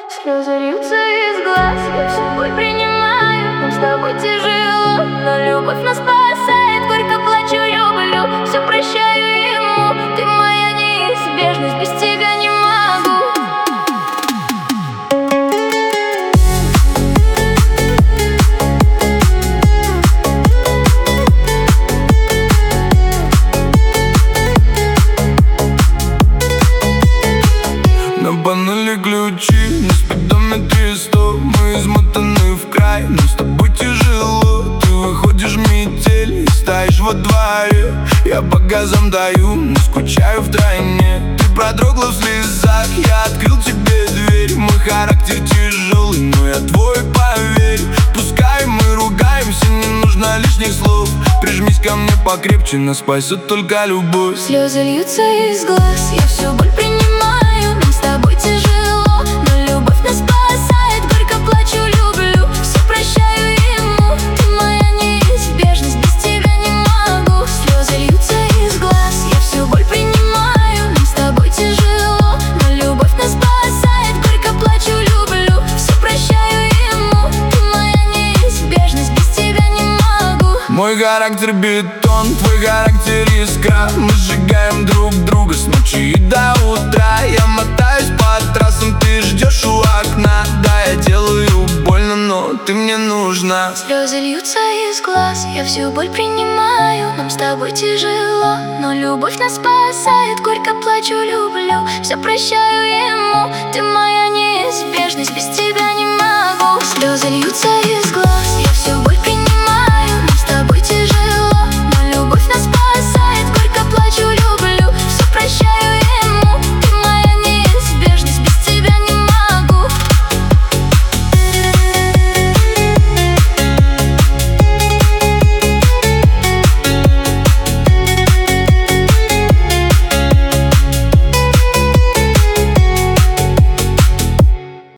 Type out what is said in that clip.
Слезы льются из глаз, я всю боль принимаю. Нам с тобой тяжело, но любовь нас спасает. Горько плачу, люблю, все прощаю ему. Ты моя неизбежность, без тебя не могу. На панели ключи, на спидометре 100. Мы измотаны в край, но с тобой тяжело. Ты выходишь в метель и стоишь во дворе. Я по газам даю, но скучаю втройне. Ты продрогла в слезах, я открыл тебе дверь. Мой характер тяжелый, но я твой, поверь. Пускай мы ругаемся, не нужно лишних слов. Прижмись ко мне покрепче, нас спасет только любовь. Слезы льются из глаз, я всю боль принимаю. Нам с тобой тяжело, но любовь нас спасает. Горько плачу, люблю, все прощаю ему. Ты моя неизбежность, без тебя не могу. Слезы льются из глаз, я всю боль принимаю. Нам с тобой тяжело, но любовь нас спасает. Горько плачу, люблю, все прощаю ему. Ты моя неизбежность, без тебя не могу. Мой характер бетон, твой характер искра. Мы сжигаем друг друга с ночи и до утра. Я мотаюсь по трассам, ты ждешь у окна. Да, я делаю больно, но ты мне нужна. Слезы льются из глаз, я всю боль принимаю. Нам с тобой тяжело, но любовь нас спасает. Горько плачу, люблю, все прощаю ему. Ты моя неизбежность, без тебя не могу. Слезы льются из